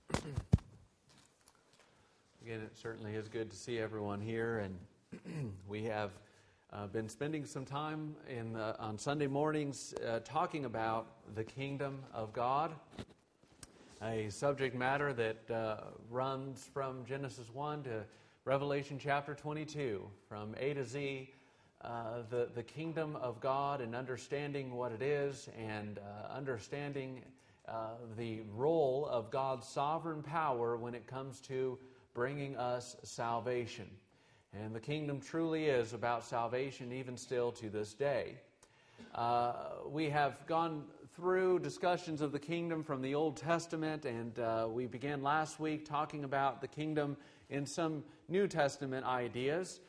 Again, it certainly is good to see everyone here, and we have been spending some time on Sunday mornings talking about the kingdom of God, a subject matter that runs from Genesis 1 to Revelation chapter 22, from A to Z, the kingdom of God and understanding what it is and understanding the role of God's sovereign power when it comes to bringing us salvation. And the kingdom truly is about salvation even still to this day. We have gone through discussions of the kingdom from the Old Testament, and we began last week talking about the kingdom in some New Testament ideas.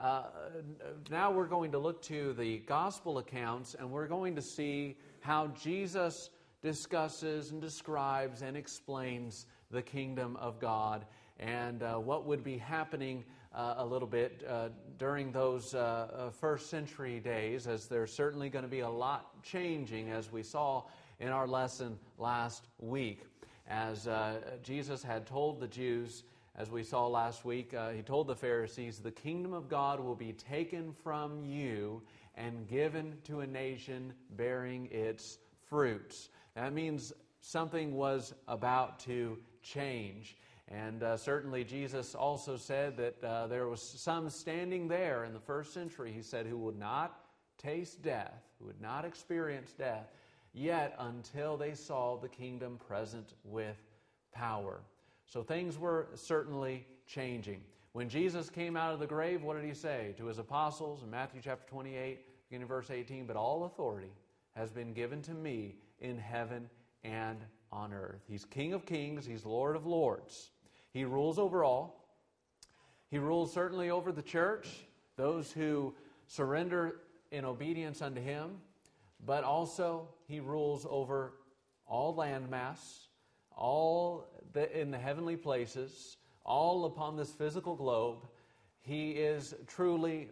Now we're going to look to the gospel accounts, and we're going to see how Jesus discusses and describes and explains the kingdom of God and what would be happening a little bit during those first century days, as there's certainly going to be a lot changing, as we saw in our lesson last week. As Jesus had told the Jews, as we saw last week, he told the Pharisees, the kingdom of God will be taken from you and given to a nation bearing its fruits. That means something was about to change. And certainly Jesus also said that there was some standing there in the first century, he said, who would not taste death, who would not experience death, yet until they saw the kingdom present with power. So things were certainly changing. When Jesus came out of the grave, what did he say to his apostles in Matthew chapter 28, beginning verse 18? But all authority has been given to me in heaven and on earth. He's King of kings, he's Lord of lords. He rules over all. He rules certainly over the church, those who surrender in obedience unto him, but also he rules over all landmass, all in the heavenly places, all upon this physical globe. He is truly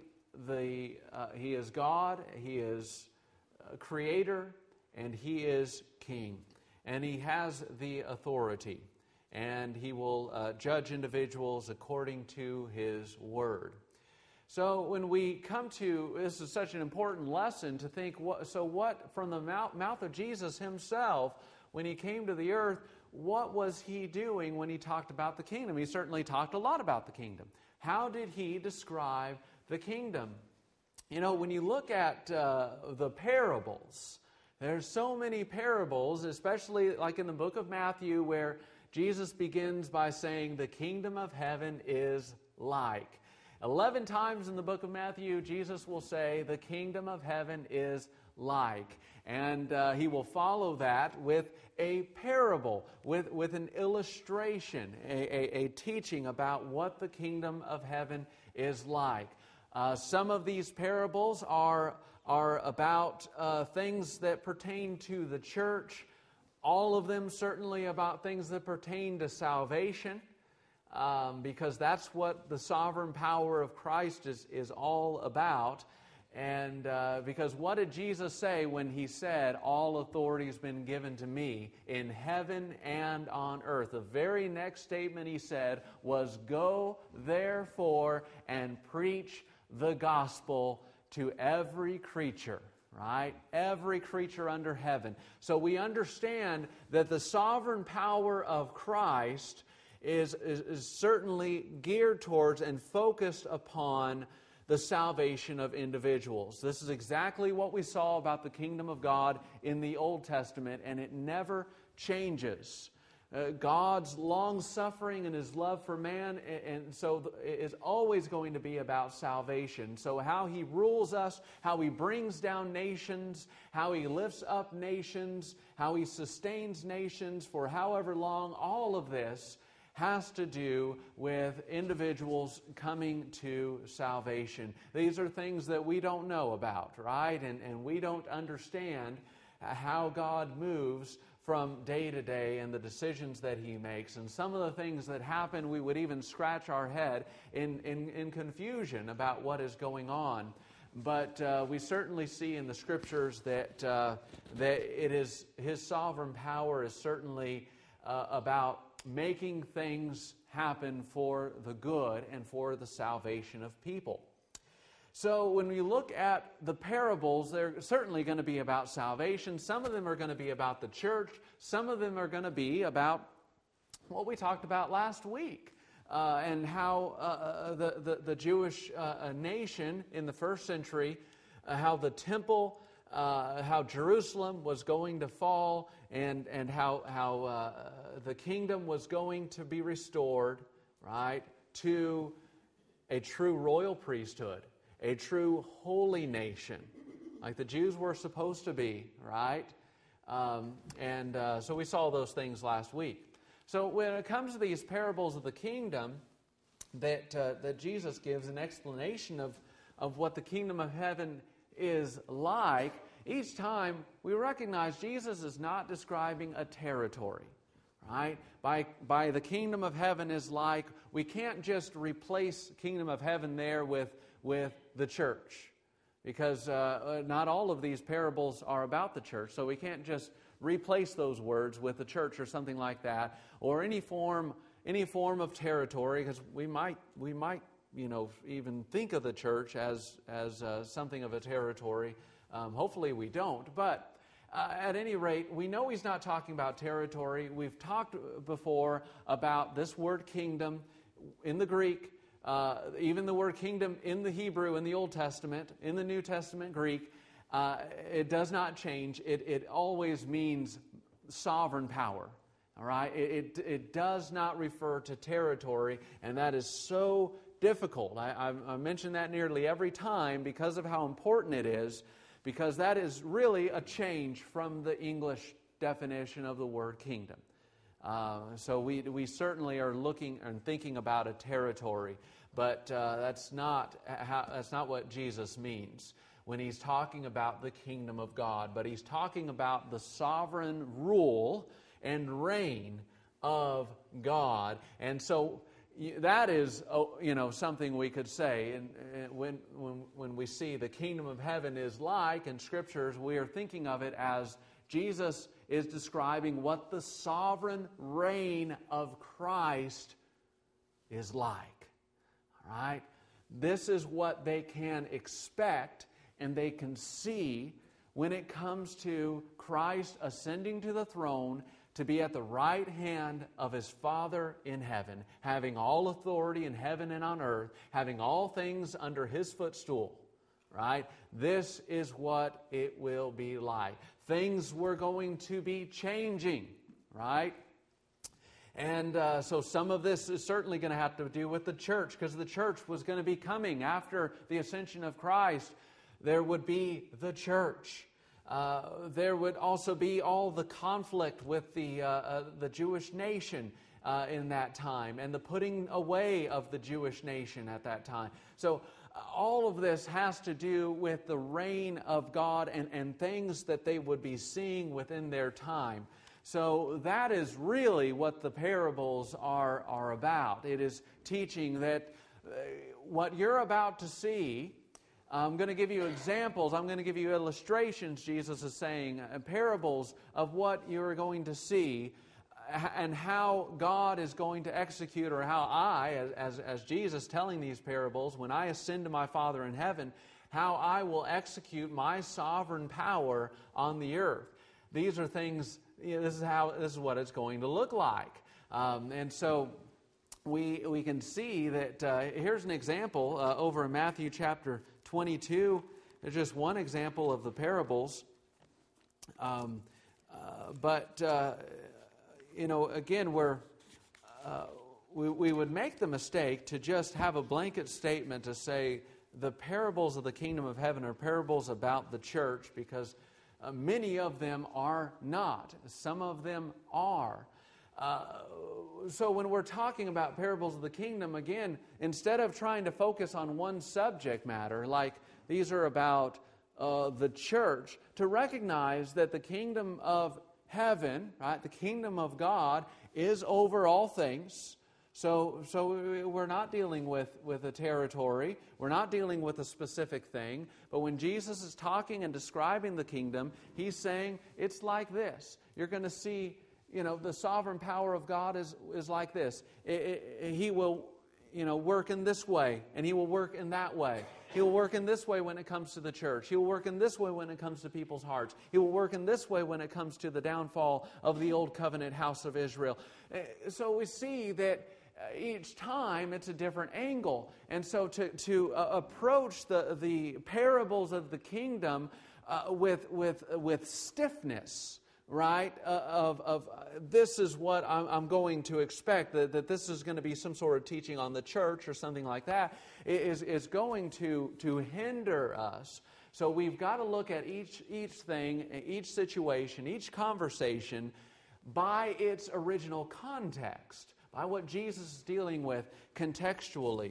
he is God, he is creator, and he is king. And he has the authority. And he will judge individuals according to his word. So when we come to, this is such an important lesson to think, what from the mouth of Jesus himself, when he came to the earth, what was he doing when he talked about the kingdom? He certainly talked a lot about the kingdom. How did he describe the kingdom? You know, when you look at the parables, there's so many parables, especially like in the book of Matthew, where Jesus begins by saying, the kingdom of heaven is like. 11 times in the book of Matthew, Jesus will say, the kingdom of heaven is like. And he will follow that with a parable, with an illustration, a teaching about what the kingdom of heaven is like. Some of these parables are about things that pertain to the church. All of them certainly about things that pertain to salvation, because that's what the sovereign power of Christ is all about. And because what did Jesus say when he said, all authority has been given to me in heaven and on earth? The very next statement he said was, go therefore and preach the gospel to every creature. Right? Every creature under heaven. So we understand that the sovereign power of Christ is certainly geared towards and focused upon the salvation of individuals. This is exactly what we saw about the kingdom of God in the Old Testament, and it never changes. God's long-suffering and his love for man, and so is always going to be about salvation. So how he rules us, how he brings down nations, how he lifts up nations, how he sustains nations for however long, all of this has to do with individuals coming to salvation. These are things that we don't know about, right? And we don't understand how God moves from day to day and the decisions that he makes. And some of the things that happen, we would even scratch our head in confusion about what is going on. But we certainly see in the Scriptures that it is his sovereign power is certainly about making things happen for the good and for the salvation of people. So when we look at the parables, they're certainly going to be about salvation. Some of them are going to be about the church. Some of them are going to be about what we talked about last week, and how the Jewish nation in the first century, how the temple, how Jerusalem was going to fall, and how the kingdom was going to be restored, right, to a true royal priesthood, a true holy nation, like the Jews were supposed to be, right? So we saw those things last week. So when it comes to these parables of the kingdom, that Jesus gives an explanation of what the kingdom of heaven is like, each time we recognize Jesus is not describing a territory, right? By the kingdom of heaven is like, we can't just replace kingdom of heaven there with the church, because not all of these parables are about the church, so we can't just replace those words with the church or something like that, or any form of territory, because we might even think of the church as something of a territory. Hopefully we don't, but at any rate, we know he's not talking about territory. We've talked before about this word kingdom in the Greek, even the word kingdom in the Hebrew in the Old Testament, in the New Testament Greek, it does not change. It always means sovereign power. All right? It does not refer to territory, and that is so difficult. I mention that nearly every time because of how important it is, because that is really a change from the English definition of the word kingdom. So we certainly are looking and thinking about a territory, but that's not what Jesus means when he's talking about the kingdom of God. But he's talking about the sovereign rule and reign of God, and so that is, something we could say. And when we see the kingdom of heaven is like in Scriptures, we are thinking of it as Jesus is describing what the sovereign reign of Christ is like. All right? This is what they can expect and they can see when it comes to Christ ascending to the throne to be at the right hand of his Father in heaven, having all authority in heaven and on earth, having all things under his footstool, right? This is what it will be like. Things were going to be changing, right? And so some of this is certainly going to have to do with the church, because the church was going to be coming after the ascension of Christ. There would be the church. There would also be all the conflict with the Jewish nation in that time, and the putting away of the Jewish nation at that time. So all of this has to do with the reign of God and things that they would be seeing within their time. So that is really what the parables are about. It is teaching that what you're about to see, I'm going to give you examples, I'm going to give you illustrations, Jesus is saying, parables of what you're going to see and how God is going to execute, or how I, as Jesus telling these parables, when I ascend to my Father in heaven, how I will execute my sovereign power on the earth. These are things, this is what it's going to look like. And so we can see that here's an example over in Matthew chapter 22. There's just one example of the parables. Again, we would make the mistake to just have a blanket statement to say the parables of the kingdom of heaven are parables about the church, because many of them are not. Some of them are. So when we're talking about parables of the kingdom, again, instead of trying to focus on one subject matter, like these are about the church, to recognize that the kingdom of heaven, right, the kingdom of God, is over all things. So we're not dealing with a territory. We're not dealing with a specific thing. But when Jesus is talking and describing the kingdom, he's saying it's like this. You're going to see the sovereign power of God is like this. He will, work in this way, and He will work in that way. He will work in this way when it comes to the church. He will work in this way when it comes to people's hearts. He will work in this way when it comes to the downfall of the old covenant house of Israel. So we see that each time it's a different angle. And so to approach the parables of the kingdom with stiffness, right, of this is what I'm going to expect, that this is going to be some sort of teaching on the church or something like that, is going to hinder us. So we've got to look at each thing, each situation, each conversation by its original context, by what Jesus is dealing with contextually.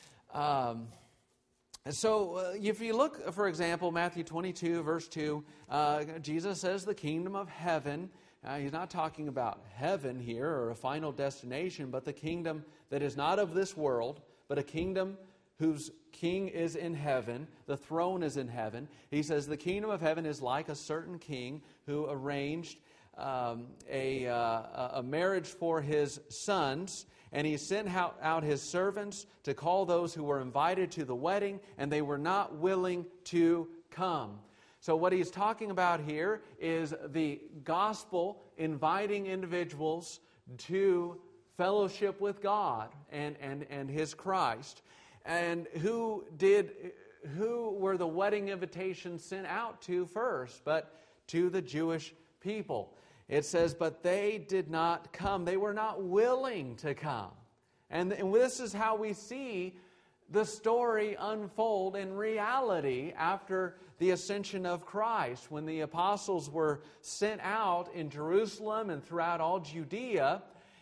So if you look, for example, Matthew 22, verse 2, Jesus says the kingdom of heaven. He's not talking about heaven here or a final destination, but the kingdom that is not of this world, but a kingdom whose king is in heaven. The throne is in heaven. He says the kingdom of heaven is like a certain king who arranged a marriage for his sons. And he sent out his servants to call those who were invited to the wedding, and they were not willing to come. So what he's talking about here is the gospel inviting individuals to fellowship with God and His Christ. And who were the wedding invitations sent out to first? But to the Jewish people. It says, but they did not come. They were not willing to come. And this is how we see the story unfold in reality after the ascension of Christ. When the apostles were sent out in Jerusalem and throughout all Judea,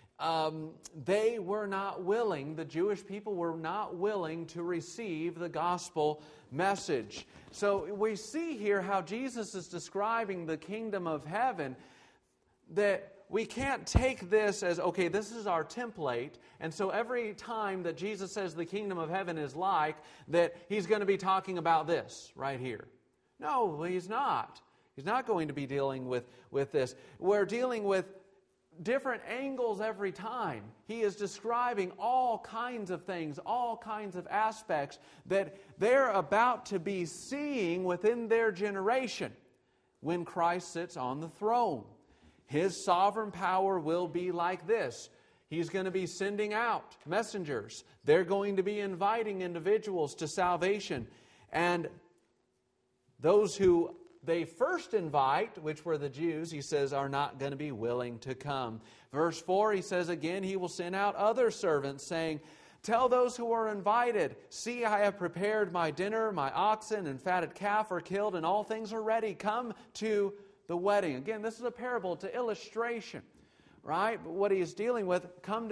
they were not willing, the Jewish people were not willing to receive the gospel message. So we see here how Jesus is describing the kingdom of heaven, that we can't take this as, okay, this is our template, and so every time that Jesus says the kingdom of heaven is like, that He's going to be talking about this right here. No, He's not. He's not going to be dealing with this. We're dealing with different angles every time. He is describing all kinds of things, all kinds of aspects that they're about to be seeing within their generation when Christ sits on the throne. His sovereign power will be like this. He's going to be sending out messengers. They're going to be inviting individuals to salvation. And those who they first invite, which were the Jews, He says, are not going to be willing to come. Verse 4, He says again, He will send out other servants, saying, tell those who are invited, see, I have prepared my dinner, my oxen and fatted calf are killed, and all things are ready. Come to the wedding. Again, this is a parable to illustration, right? But what He is dealing with, come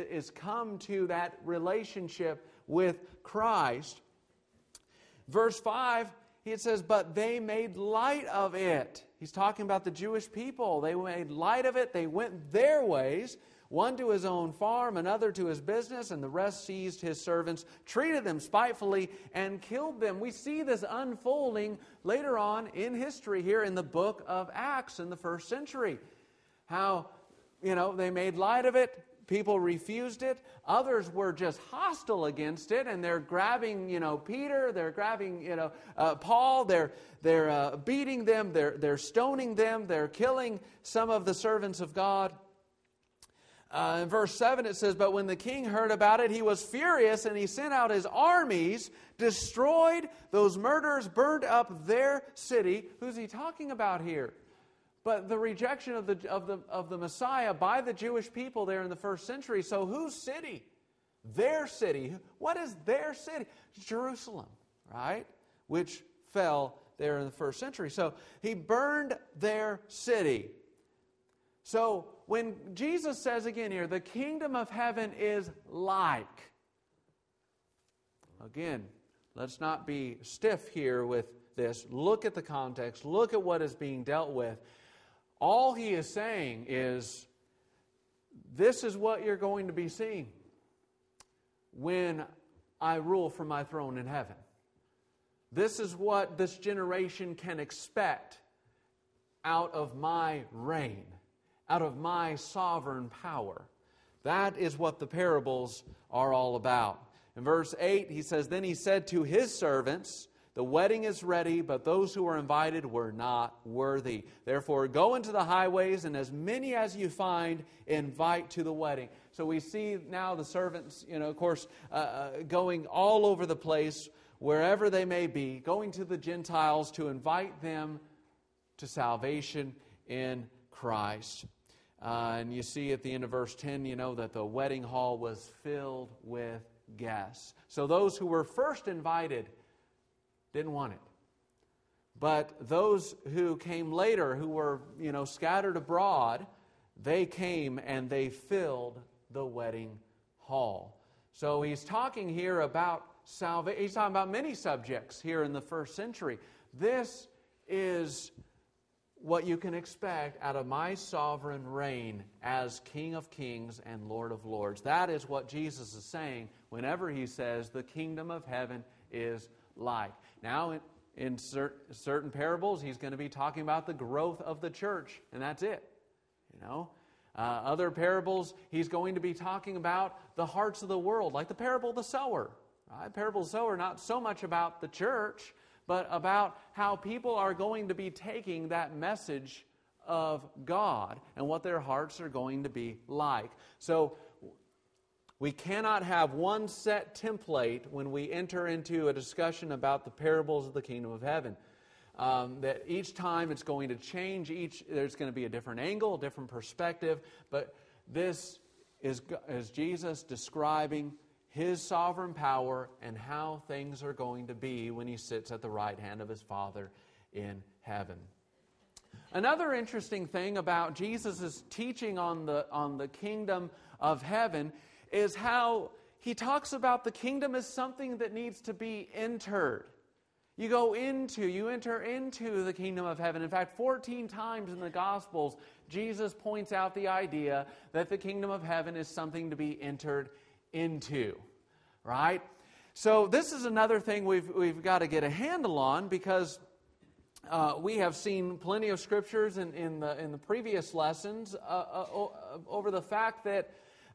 to that relationship with Christ. Verse 5, it says, but they made light of it. He's talking about the Jewish people. They made light of it. They went their ways, one to his own farm, another to his business, and the rest seized his servants, treated them spitefully, and killed them. We see this unfolding later on in history here in the book of Acts in the first century. How, they made light of it. People refused it. Others were just hostile against it, and they're grabbing, Peter. They're grabbing, Paul. They're beating them. They're stoning them. They're killing some of the servants of God. In verse 7 it says, but when the king heard about it, he was furious, and he sent out his armies, destroyed those murderers, burned up their city. Who's he talking about here? But the rejection of the Messiah by the Jewish people there in the first century. So whose city? Their city. What is their city? Jerusalem, right? Which fell there in the first century. So He burned their city. So when Jesus says again here, the kingdom of heaven is like. Again, let's not be stiff here with this. Look at the context. Look at what is being dealt with. All He is saying is, this is what you're going to be seeing when I rule from my throne in heaven. This is what this generation can expect out of my reign. out of my sovereign power. That is what the parables are all about. In verse 8, he says, "Then he said to his servants, 'The wedding is ready, but those who were invited were not worthy. Therefore, go into the highways, and as many as you find, invite to the wedding.'" So we see now the servants, of course, going all over the place, wherever they may be, going to the Gentiles to invite them to salvation in Christ. And you see at the end of verse 10, that the wedding hall was filled with guests. So those who were first invited didn't want it. But those who came later, who were, scattered abroad, they came and they filled the wedding hall. So he's talking here about salvation. He's talking about many subjects here in the first century. This is what you can expect out of my sovereign reign as King of Kings and Lord of Lords. That is what Jesus is saying whenever he says the kingdom of heaven is like. Now, in certain parables, he's going to be talking about the growth of the church, and that's it. Other parables, he's going to be talking about the hearts of the world, like the parable of the sower. Right? Parable of the sower, not so much about the church, but about how people are going to be taking that message of God and what their hearts are going to be like. So we cannot have one set template when we enter into a discussion about the parables of the kingdom of heaven. That each time it's going to change, there's going to be a different angle, a different perspective, but this is Jesus describing His sovereign power and how things are going to be when He sits at the right hand of His Father in heaven. Another interesting thing about Jesus' teaching on the kingdom of heaven is how He talks about the kingdom as something that needs to be entered. You enter into the kingdom of heaven. In fact, 14 times in the Gospels, Jesus points out the idea that the kingdom of heaven is something to be entered into. Right? So this is another thing we've got to get a handle on, because we have seen plenty of scriptures in the previous lessons over the fact that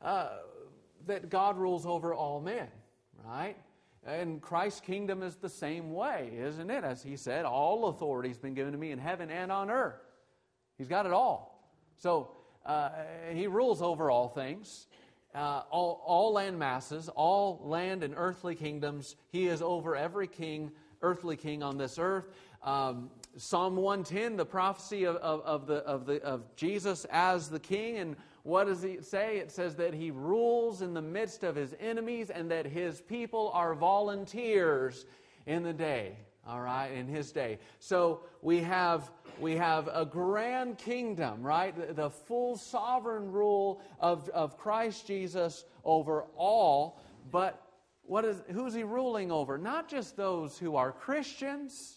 God rules over all men. Right? And Christ's kingdom is the same way, isn't it? As He said, all authority has been given to me in heaven and on earth. He's got it all. So He rules over all things, all land masses, all land and earthly kingdoms. He is over every earthly king on this earth. Psalm 110, the prophecy of Jesus as the king, and what does it say? It says that He rules in the midst of His enemies and that His people are volunteers in the day, all right, in His day. So we have a grand kingdom, right? The full sovereign rule of Christ Jesus over all, but who's He ruling over? Not just those who are Christians.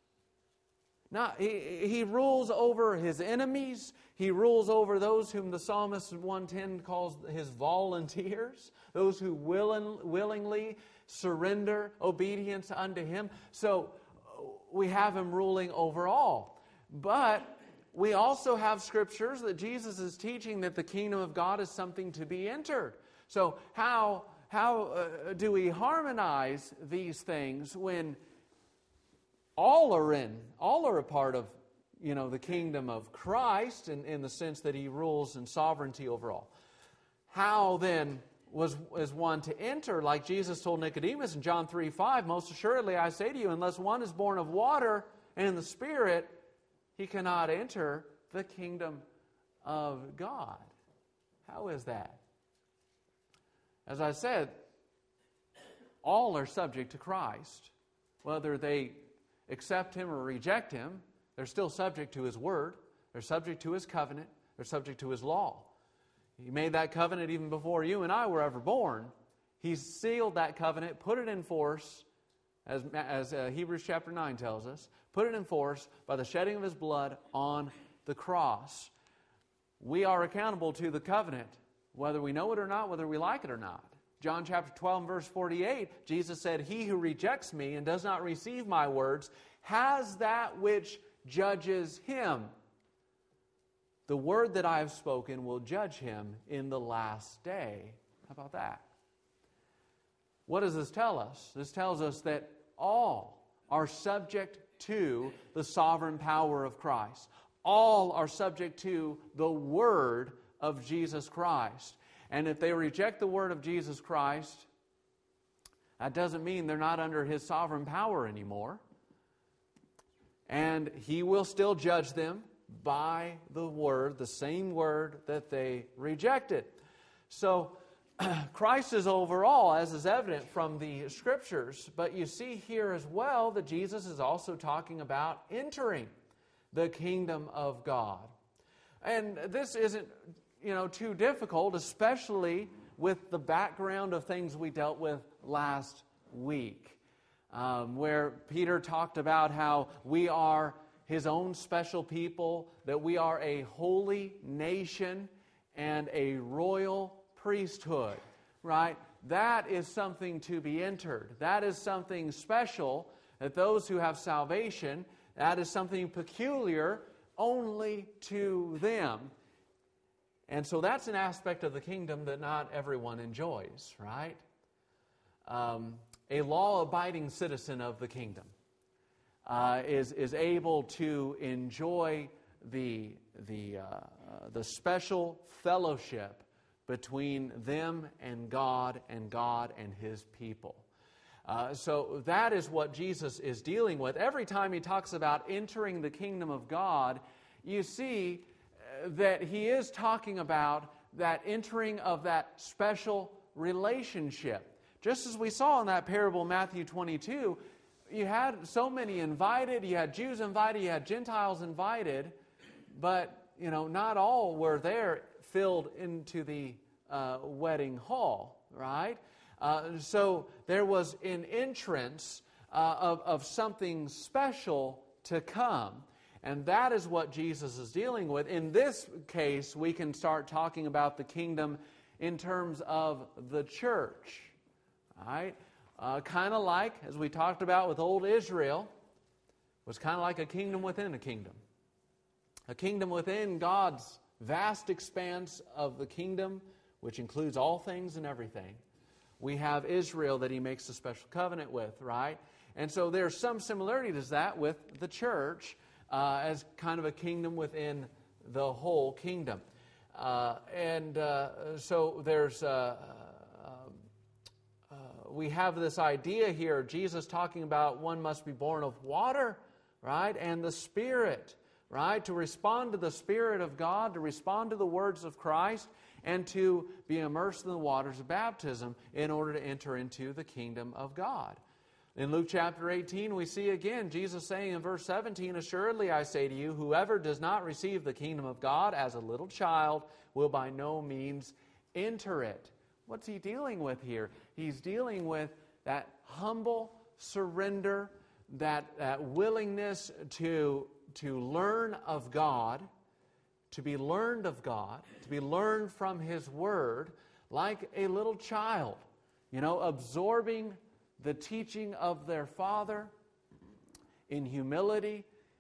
He rules over His enemies. He rules over those whom the psalmist in 110 calls His volunteers, those who willingly surrender obedience unto Him. So we have Him ruling over all. But we also have scriptures that Jesus is teaching that the kingdom of God is something to be entered. So how do we harmonize these things when all are a part of the kingdom of Christ in the sense that He rules in sovereignty over all? How then is one to enter, like Jesus told Nicodemus in John 3:5, "Most assuredly I say to you, unless one is born of water and in the Spirit, he cannot enter the kingdom of God." How is that? As I said, all are subject to Christ. Whether they accept Him or reject Him, they're still subject to His word. They're subject to His covenant. They're subject to His law. He made that covenant even before you and I were ever born. He sealed that covenant, put it in force, as Hebrews chapter 9 tells us, put it in force by the shedding of His blood on the cross. We are accountable to the covenant, whether we know it or not, whether we like it or not. John chapter 12 and verse 48, Jesus said, "He who rejects me and does not receive my words has that which judges him." the word that I have spoken will judge him in the last day. How about that? What does this tell us? This tells us that all are subject to the sovereign power of Christ. All are subject to the word of Jesus Christ. And if they reject the word of Jesus Christ, that doesn't mean they're not under His sovereign power anymore. And He will still judge them by the word, the same word that they rejected. So, Christ is over all, as is evident from the Scriptures. But you see here as well that Jesus is also talking about entering the kingdom of God. And this isn't, too difficult, especially with the background of things we dealt with last week, where Peter talked about how we are His own special people, that we are a holy nation and a royal priesthood, right? That is something to be entered. That is something special, that those who have salvation, that is something peculiar only to them. And so that's an aspect of the kingdom that not everyone enjoys, right? A law-abiding citizen of the kingdom is able to enjoy the special fellowship between them and God and His people. So that is what Jesus is dealing with. Every time He talks about entering the kingdom of God, you see that He is talking about that entering of that special relationship. Just as we saw in that parable in Matthew 22, you had so many invited, you had Jews invited, you had Gentiles invited, but not all were there filled into the wedding hall, right? So there was an entrance of something special to come. And that is what Jesus is dealing with. In this case, we can start talking about the kingdom in terms of the church, right? Kind of like, as we talked about with old Israel, was kind of like a kingdom within a kingdom. A kingdom within God's vast expanse of the kingdom, which includes all things and everything. We have Israel that He makes a special covenant with, right? And so there's some similarity to that with the church as kind of a kingdom within the whole kingdom. So there's... we have this idea here, Jesus talking about one must be born of water, right, and the Spirit, right, to respond to the Spirit of God, to respond to the words of Christ, and to be immersed in the waters of baptism in order to enter into the kingdom of God. In Luke chapter 18, we see again Jesus saying in verse 17, "Assuredly I say to you, whoever does not receive the kingdom of God as a little child will by no means enter it." What's He dealing with here? He's dealing with that humble surrender, that willingness to learn of God, to be learned of God, to be learned from His Word, like a little child, absorbing the teaching of their father in humility.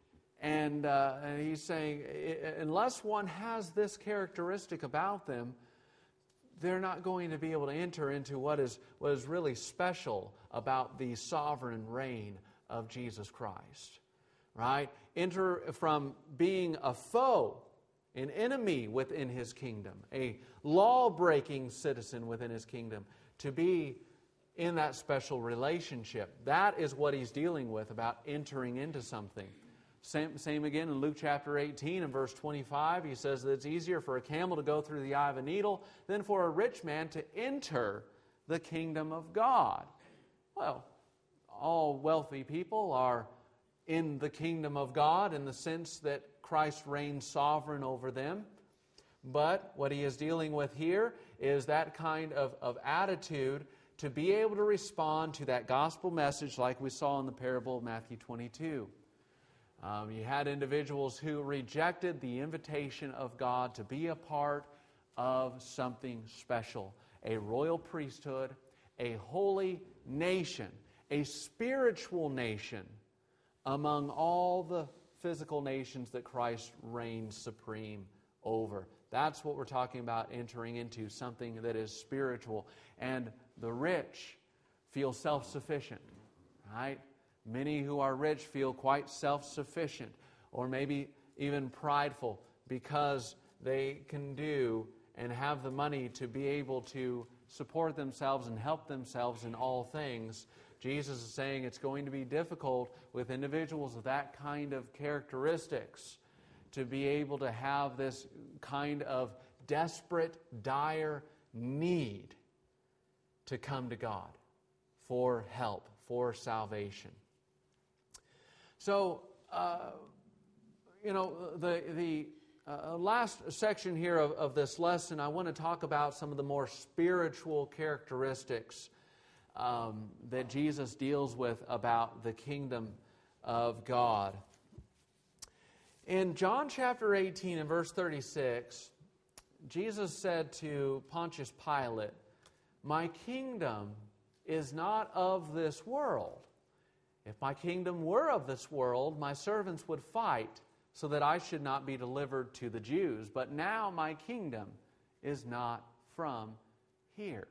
And He's saying, unless one has this characteristic about them, they're not going to be able to enter into what is really special about the sovereign reign of Jesus Christ. Right? Enter from being a foe, an enemy within His kingdom, a law-breaking citizen within His kingdom, to be in that special relationship. That is what He's dealing with about entering into something. Same again in Luke chapter 18 and verse 25. He says that it's easier for a camel to go through the eye of a needle than for a rich man to enter the kingdom of God. Well, all wealthy people are in the kingdom of God in the sense that Christ reigns sovereign over them. But what He is dealing with here is that kind of attitude to be able to respond to that gospel message like we saw in the parable of Matthew 22. You had individuals who rejected the invitation of God to be a part of something special, a royal priesthood, a holy nation, a spiritual nation among all the physical nations that Christ reigns supreme over. That's what we're talking about, entering into something that is spiritual. And the rich feel self-sufficient, right? Many who are rich feel quite self-sufficient, or maybe even prideful, because they can do and have the money to be able to support themselves and help themselves in all things. Jesus is saying it's going to be difficult with individuals with that kind of characteristics to be able to have this kind of desperate, dire need to come to God for help, for salvation. So, the last section here of this lesson, I want to talk about some of the more spiritual characteristics that Jesus deals with about the kingdom of God. In John chapter 18 and verse 36, Jesus said to Pontius Pilate, "My kingdom is not of this world. If my kingdom were of this world, my servants would fight so that I should not be delivered to the Jews. But now my kingdom is not from here."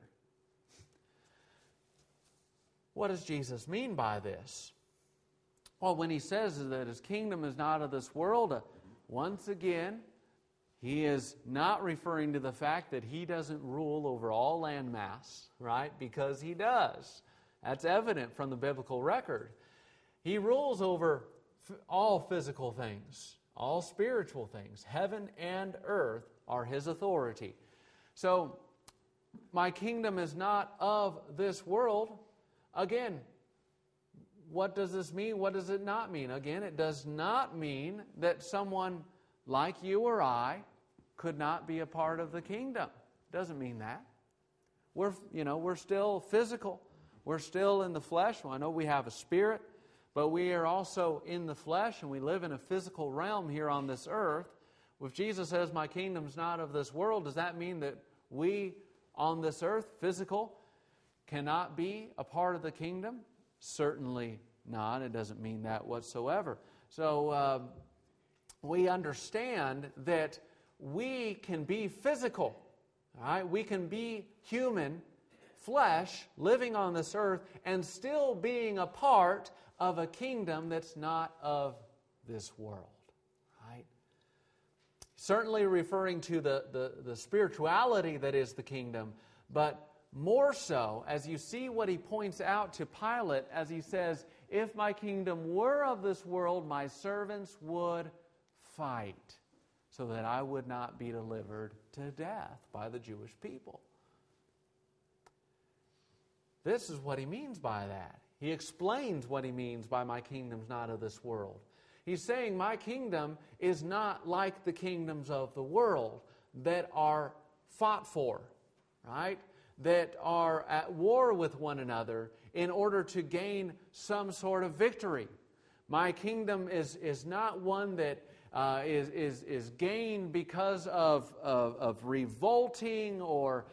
What does Jesus mean by this? Well, when he says that his kingdom is not of this world, once again, he is not referring to the fact that he doesn't rule over all landmass, right? Because he does. That's evident from the biblical record. He rules over all physical things, all spiritual things. Heaven and earth are his authority. So, my kingdom is not of this world. Again, what does this mean? What does it not mean? Again, it does not mean that someone like you or I could not be a part of the kingdom. It doesn't mean that. We're still physical. We're still in the flesh. Well, I know we have a spirit, but we are also in the flesh, and we live in a physical realm here on this earth. If Jesus says, "My kingdom's not of this world," does that mean that we on this earth, physical, cannot be a part of the kingdom? Certainly not. It doesn't mean that whatsoever. So we understand that we can be physical. All right? We can be human, flesh, living on this earth, and still being a part of a kingdom that's not of this world. Right? Certainly referring to the spirituality that is the kingdom, but more so, as you see what he points out to Pilate, as he says, "If my kingdom were of this world, my servants would fight, so that I would not be delivered to death by the Jewish people." This is what he means by that. He explains what he means by "my kingdom's not of this world." He's saying my kingdom is not like the kingdoms of the world that are fought for, right? That are at war with one another in order to gain some sort of victory. My kingdom is not one that is gained because of revolting or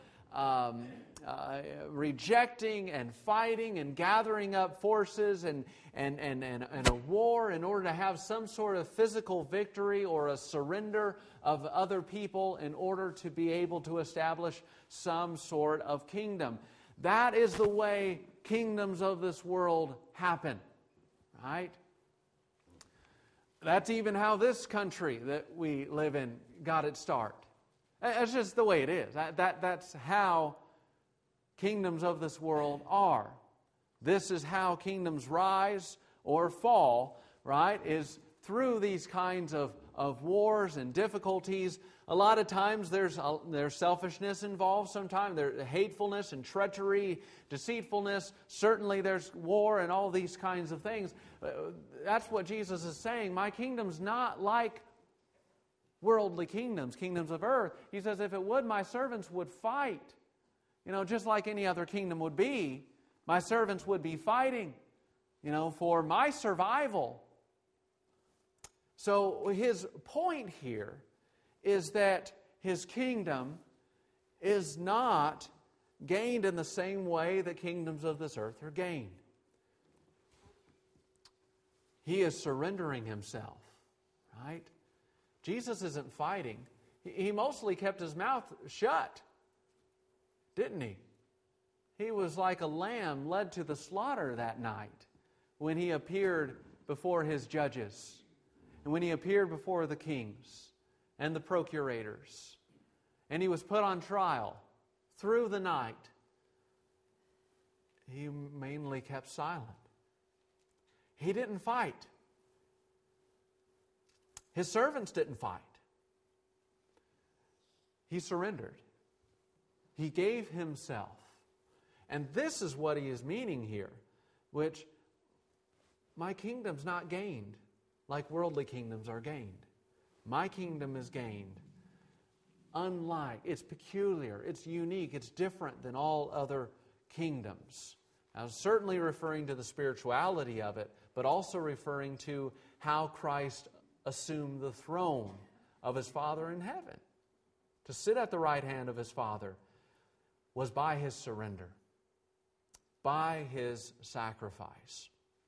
rejecting and fighting and gathering up forces and a war in order to have some sort of physical victory or a surrender of other people in order to be able to establish some sort of kingdom. That is the way kingdoms of this world happen, right? That's even how this country that we live in got its start. That's just the way it is. That's how kingdoms of this world are. This is how kingdoms rise or fall, right? Is through these kinds of wars and difficulties. A lot of times there's selfishness involved. Sometimes there's hatefulness and treachery, deceitfulness. Certainly there's war and all these kinds of things. That's what Jesus is saying. My kingdom's not like worldly kingdoms, kingdoms of earth. He says, if it would, my servants would fight. Just like any other kingdom would be, my servants would be fighting, for my survival. So his point here is that his kingdom is not gained in the same way that kingdoms of this earth are gained. He is surrendering himself, right? Jesus isn't fighting. he mostly kept his mouth shut, didn't he? He was like a lamb led to the slaughter that night when he appeared before his judges and when he appeared before the kings and the procurators. And he was put on trial through the night. He mainly kept silent. He didn't fight. His servants didn't fight. He surrendered. He gave himself. And this is what he is meaning here, which my kingdom's not gained like worldly kingdoms are gained. My kingdom is gained unlike, it's peculiar, it's unique, it's different than all other kingdoms. I was certainly referring to the spirituality of it, but also referring to how Christ assumed the throne of his Father in heaven. To sit at the right hand of his Father was by his surrender, by his sacrifice.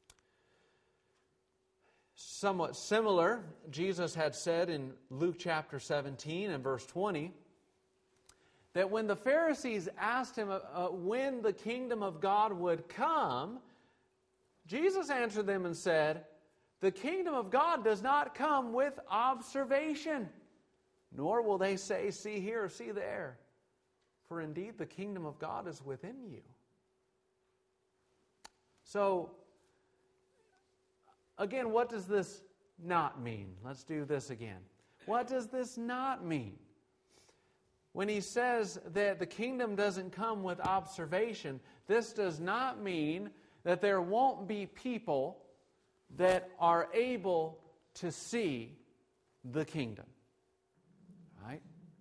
Somewhat similar, Jesus had said in Luke chapter 17 and verse 20, that when the Pharisees asked him when the kingdom of God would come, Jesus answered them and said, "The kingdom of God does not come with observation, nor will they say, 'See here,' or 'See there.' For indeed the kingdom of God is within you." So, again, what does this not mean? Let's do this again. What does this not mean? When he says that the kingdom doesn't come with observation, this does not mean that there won't be people that are able to see the kingdom. Right?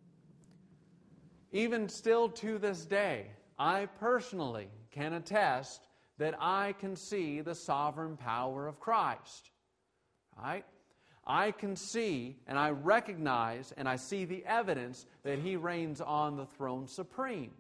Even still to this day, I personally can attest that I can see the sovereign power of Christ. Right? I can see and I recognize and I see the evidence that he reigns on the throne supreme.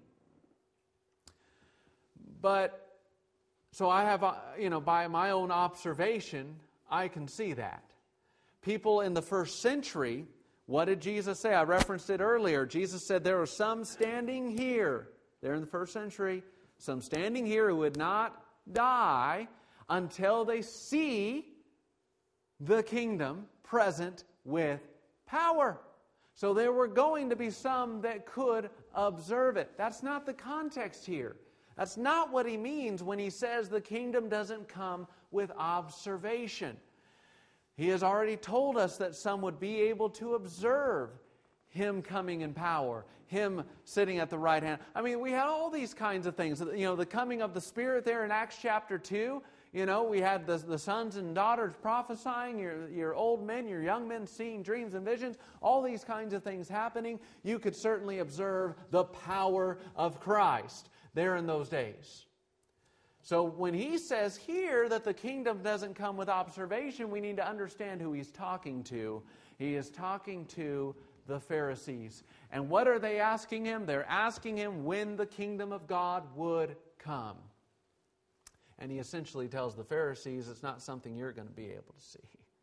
But, so I have, by my own observation, I can see that. People in the first century, what did Jesus say? I referenced it earlier. Jesus said there are some standing here, there in the first century, some standing here who would not die until they see the kingdom present with power. So there were going to be some that could observe it. That's not the context here. That's not what he means when he says the kingdom doesn't come with observation. He has already told us that some would be able to observe him coming in power, him sitting at the right hand. I mean, we had all these kinds of things. The coming of the Spirit there in Acts chapter 2. We had the sons and daughters prophesying, your old men, your young men seeing dreams and visions, all these kinds of things happening. You could certainly observe the power of Christ there in those days. So when he says here that the kingdom doesn't come with observation, we need to understand who he's talking to. He is talking to the Pharisees. And what are they asking him? They're asking him when the kingdom of God would come. And he essentially tells the Pharisees it's not something you're going to be able to see.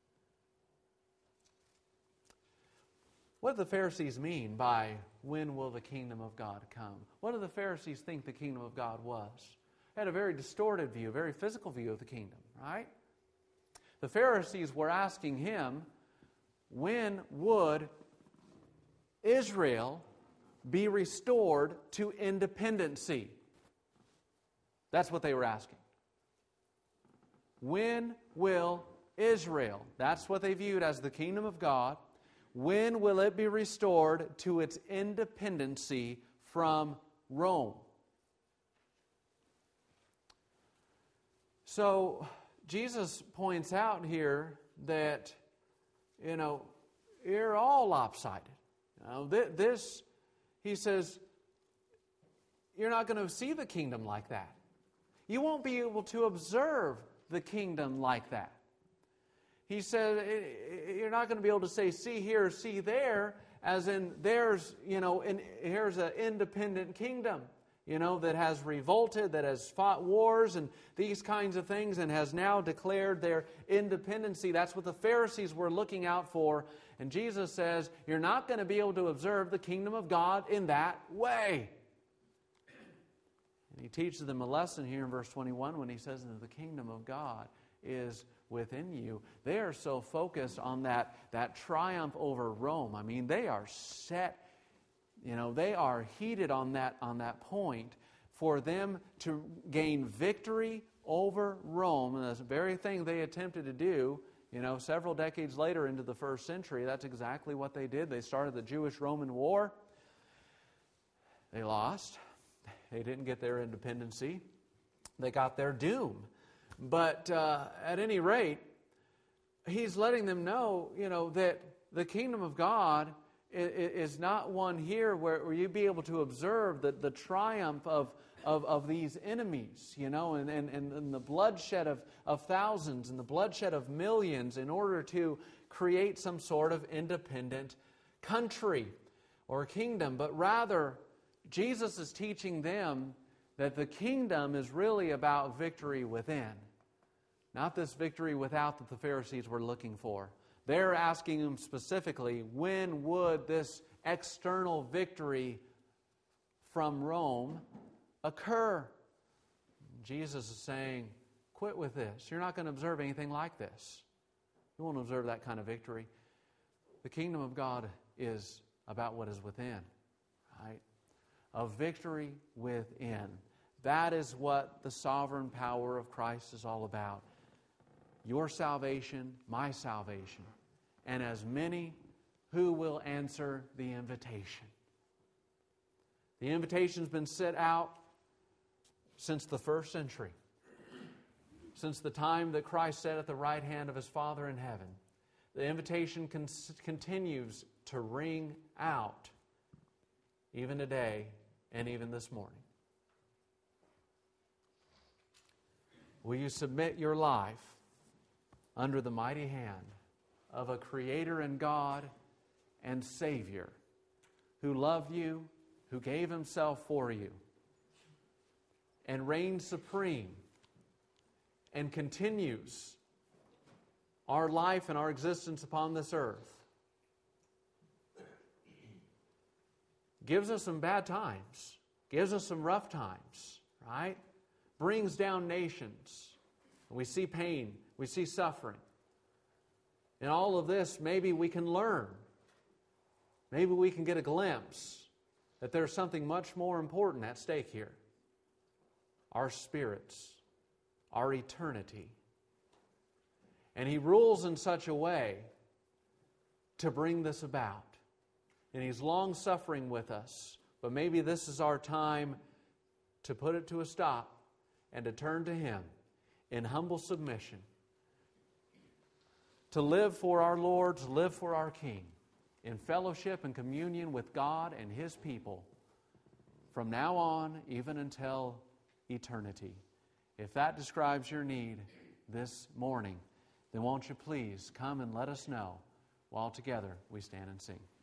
What do the Pharisees mean by when will the kingdom of God come? What do the Pharisees think the kingdom of God was? They had a very distorted view, a very physical view of the kingdom, right? The Pharisees were asking him, when would Israel be restored to independency? That's what they were asking. When will Israel, that's what they viewed as the kingdom of God, when will it be restored to its independency from Rome? So, Jesus points out here that, you're all lopsided. He says, you're not going to see the kingdom like that. You won't be able to observe the kingdom like that. He said, you're not going to be able to say, see here, see there, as in here's an independent kingdom, that has revolted, that has fought wars and these kinds of things and has now declared their independency. That's what the Pharisees were looking out for. And Jesus says, you're not going to be able to observe the kingdom of God in that way. And he teaches them a lesson here in verse 21 when he says that the kingdom of God is within you. They are so focused on that triumph over Rome. I mean, they are set, they are heated on that point for them to gain victory over Rome. And that's the very thing they attempted to do, several decades later into the first century. That's exactly what they did. They started the Jewish-Roman War. They lost. They didn't get their independency. They got their doom. But at any rate, he's letting them know, that the kingdom of God is not one here where you be able to observe the triumph of these enemies, and the bloodshed of thousands and the bloodshed of millions in order to create some sort of independent country or kingdom. But rather, Jesus is teaching them that the kingdom is really about victory within. Not this victory without that the Pharisees were looking for. They're asking him specifically, when would this external victory from Rome occur? Jesus is saying, quit with this. You're not going to observe anything like this. You won't observe that kind of victory. The kingdom of God is about what is within, right? A victory within. That is what the sovereign power of Christ is all about. Your salvation, my salvation, and as many who will answer the invitation. The invitation's been set out since the first century, since the time that Christ sat at the right hand of His Father in heaven. The invitation continues to ring out even today and even this morning. Will you submit your life under the mighty hand of a Creator and God and Savior who loved you, who gave Himself for you, and reigns supreme and continues our life and our existence upon this earth? Gives us some bad times, gives us some rough times, right? Brings down nations. We see pain, we see suffering. In all of this, maybe we can learn. Maybe we can get a glimpse that there's something much more important at stake here. Our spirits, our eternity. And He rules in such a way to bring this about. And He's long-suffering with us. But maybe this is our time to put it to a stop and to turn to Him in humble submission. To live for our Lord, to live for our King, in fellowship and communion with God and His people, from now on, even until eternity. If that describes your need this morning, then won't you please come and let us know while together we stand and sing.